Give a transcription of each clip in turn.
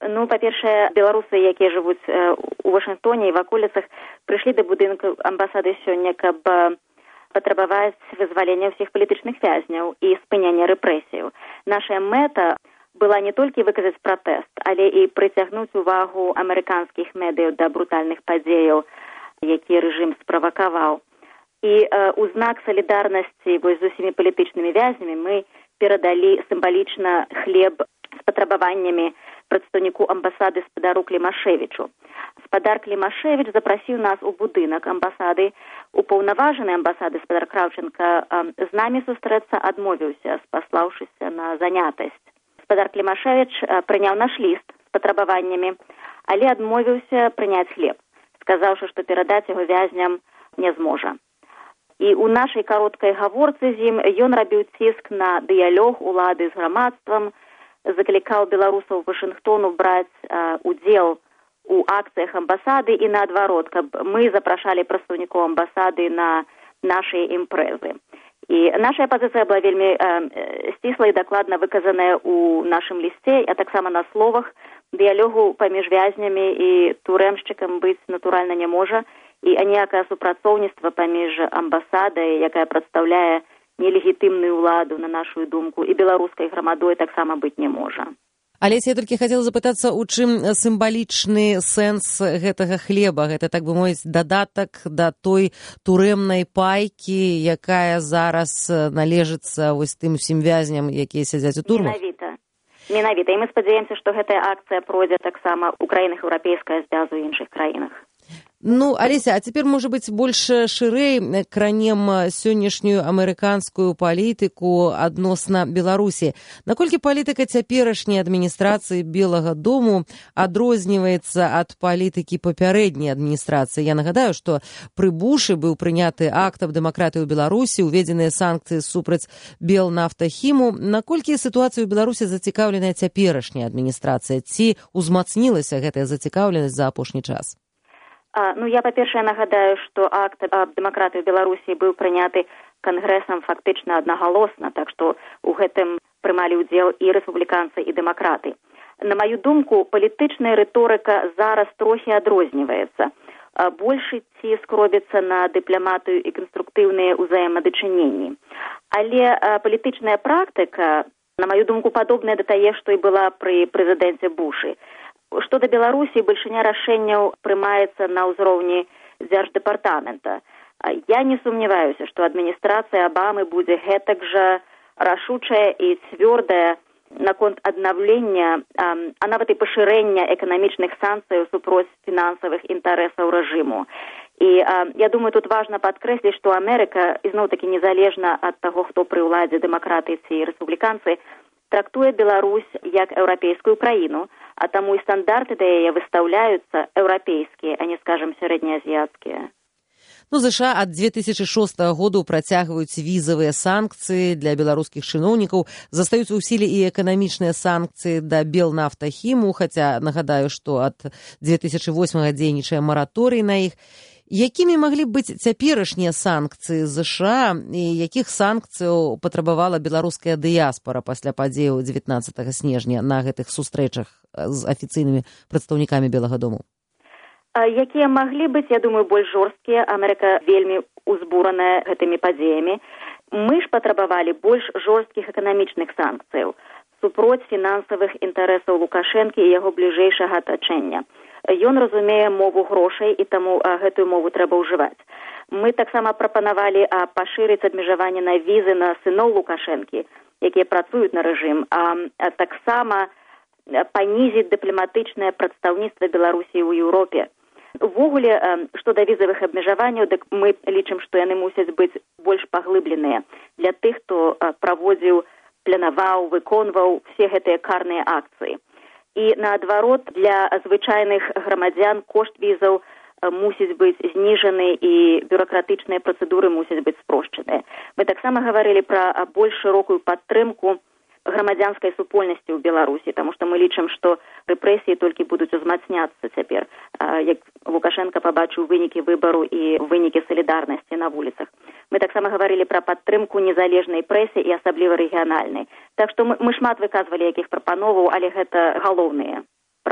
Ну, па-першае, беларусы, якія жывуць у Вашынгтоне і в аколіцах, прыйшлі да будынка амбасады сёння, каб патрабаваць вызвалення ўсіх палітычных вязняў і спынення рэпрэсіяў. Наша мэта была не толькі выказаць пратэст, але і прыцягнуць увагу амерыканскіх медыяў да брутальных падзеяў, які рэжым справакаваў. І у знак салідарнасці з усімі палітычнымі вязнямі мы перадалі сімвалічна хлеб з патрабаваннямі прадстаўніку амбасады спадару Клімашевічу. Спадар Клімашевіч запрасіў нас у будынак амбасады. Упаўнаважаны амбасады спадар Краўченка з намі сустрэцца адмовіўся, спаслаўшыся на занятасць. Спадар Клімашевіч прыняў наш ліст з патрабаваннямі, але адмовіўся прыняць хлеб, сказаўшы, што перадаць яго вязням не зможа. І ў нашай кароткай гаворцы з ім ён рабіў ціск на дыялог улады з грамадствам, заклікаў беларусаў Вашынгтону браць удзел у акцыях амбасады і наадварот, каб мы запрашалі прадстаўнікоў амбасады на нашыя імпрэзы. І наша пазіцыя была вельмі сцісла і дакладна выказаная ў нашым лісце, а таксама на словах. Дыялогу паміж вязнямі і турэмшчыкам быць натуральна не можа, і аніякае супрацоўніцтва паміж амбасадай, якая прадстаўляе нелегітымную ўладу, на нашу думку, і беларускай грамадой таксама быць не можа. Алеся, я толькі хацела запытацца, у чым сімвалічны сэнс гэтага хлеба? Гэта, так бы мовіць, дадатак да той турэмнай пайкі, якая зараз належыцца вось тым усім вязням, якія сядзяць у турмах? Менавіта. І мы спадзяемся, што гэтая акцыя пройдзе таксама ў краінах Еўрапейскага звязу і іншых краінах. Ну, Алеся, а цяпер, можа быць, больш шырэй кранем сённяшнюю амерыканскую палітыку адносна Беларусі. Наколькі палітыка цяперашняй адміністрацыі Белага дому адрозніваецца ад палітыкі папярэдняй адміністрацыі? Я нагадаю, што пры Бушы быў прыняты акт аб дэмакратыі ў Беларусі, уведзеныя санкцыі супраць Белнафтахіму. Наколькі сітуацыю ў Беларусі зацікаўленая цяперашняя адміністрацыя? Ці ўзмацнілася гэтая зацікаўленасць за апошні час? Ну, я, па-першае, нагадаю, што акт аб дэмакратыі Беларусі быў прыняты кангрэсам фактычна аднагалосна, так што ў гэтым прымалі ўдзел і рэспубліканцы, і дэмакраты. На маю думку, палітычная рыторыка зараз трохі адрозніваецца. Большы ціск робіцца на дыпламатыю і канструктыўныя ўзаемадачыненні. Але палітычная практыка, на маю думку, падобная да тае, што і была пры прэзідэнце Бушы. Што да Беларусі, бальшыня рашэнняў прымаецца на ўзроўні дзярждэпартамента. Я не сумняваюся, што адміністрацыя Абамы будзе гэтак жа рашучая і цвёрдая наконт аднаўлення, а нават і пашырэння эканамічных санкцыяў супроць фінансавых інтарэсаў рэжыму. І я думаю, тут важна падкрэсліць, што Амерыка, ізноў-такі незалежна ад таго, хто пры ўладзе, дэмакраты ці рэспубліканцы, трактуе Беларусь як еўрапейскую краіну, а таму і стандарты да яе выстаўляюцца еўрапейскія, а не, скажам, сярэднеазіяцкія. Ну, США ад 2006 году працягваюць візавыя санкцыі для беларускіх чыноўнікаў, застаюцца ў сіле і эканамічныя санкцыі да Белнафтахіму, хаця нагадаю, што ад 2008 дзейнічае мараторый на іх. Якімі маглі б быць цяперашнія санкцыі США і якіх санкцыяў патрабавала беларуская дыяспара пасля падзеяў 19 снежня на гэтых сустрэчах з афіцыйнымі прадстаўнікамі Белага дому? Якія маглі быць, я думаю, больш жорсткія. Амерыка вельмі узбураная гэтымі падзеямі. Мы ж патрабавалі больш жорсткіх эканамічных санкцыяў супроць фінансавых інтарэсаў Лукашэнкі і яго бліжэйшага атачэння. Ён разумее мову грошай, і таму гэтую мову трэба ўжываць. Мы таксама прапанавалі пашырыць абмежаванне на візы на сыноў Лукашэнкі, якія працуюць на рэжым, а таксама панізіць дыпламатычнае прадстаўніцтва Беларусі ў Еўропе. Увогуле, што да візавых абмежаванняў, дык мы лічым, што яны мусяць быць больш паглыбленыя для тых, хто праводзіў, планаваў, выконваў все гэтыя карныя акцыі. І наадварот, для звычайных грамадзян кошт візаў мусіць быць зніжаны і бюракратычныя працэдуры мусяць быць спрошчаныя. Мы таксама гаварылі пра больш шырокую падтрымку грамадзянскай супольнасці ў Беларусі, таму што мы лічым, што рэпрэсіі толькі будуць узмацняцца цяпер, як Лукашенко пабачыў вынікі выбару і вынікі салідарнасці на вуліцах. Мы таксама гаварылі пра падтрымку незалежнай прэсы і асабліва рэгіянальнай. Так што мы шмат выказвалі якіх прапановаў, але гэта галоўныя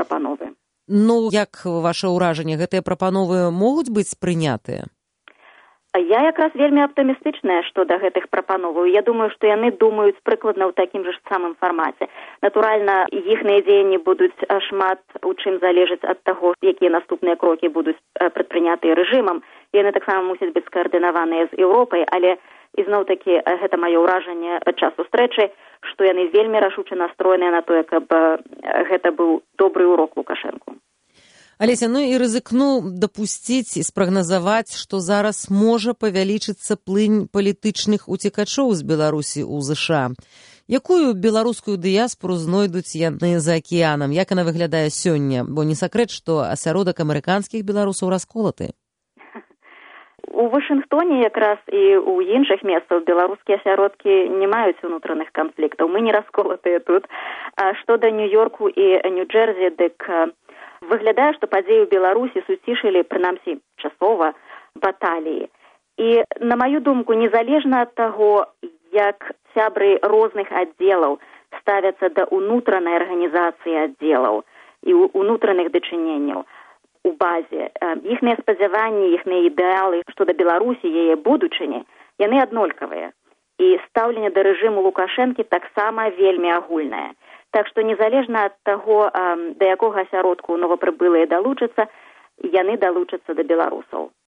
прапановы. Ну, як ваше ўражанне, гэтыя прапановы могуць быць прынятыя? Я якраз вельмі аптымістычная што да гэтых прапановаў. Я думаю, што яны думаюць прыкладна ў такім жа самым фармаце. Натуральна, іхныя дзеянні будуць шмат у чым залежаць ад таго, якія наступныя крокі будуць прадпрынятыя рэжымам. Яны таксама мусяць быць скаардынаваныя з Еўропай, але ізноў-такі гэта маё ўражанне падчас сустрэчы, што яны вельмі рашуча настроеныя на тое, каб гэта быў добры урок Лукашэнку. Алеся, ну і рызыкну дапусціць і спрагназаваць, што зараз можа павялічыцца плынь палітычных уцекачоў з Беларусі ў ЗША. Якую беларускую дыяспору знойдуць яны за акіянам? Як яна выглядае сёння? Бо не сакрэт, што асяродак амерыканскіх беларусаў расколаты. У Вашынгтоне якраз і ў іншых месцах беларускія асяродкі не маюць унутраных канфліктаў. Мы не расколатыя тут. А што да Нью-Йорку і Нью-Джерсі, дык выглядае, што падзеі ў Беларусі суцішылі, прынамсі, часова баталіі. І, на маю думку, незалежна ад таго, як сябры розных аддзелаў ставяцца да ўнутранай арганізацыі аддзелаў і ўнутраных дачыненняў у базе, іхныя спадзяванні, іхныя ідэалы што да Беларусі, яе будучыні, яны аднолькавыя. І стаўленне да рэжыму Лукашэнкі таксама вельмі агульнае. Так што незалежна ад таго, да якога асяродку новапрыбылыя далучацца, яны далучацца да беларусаў.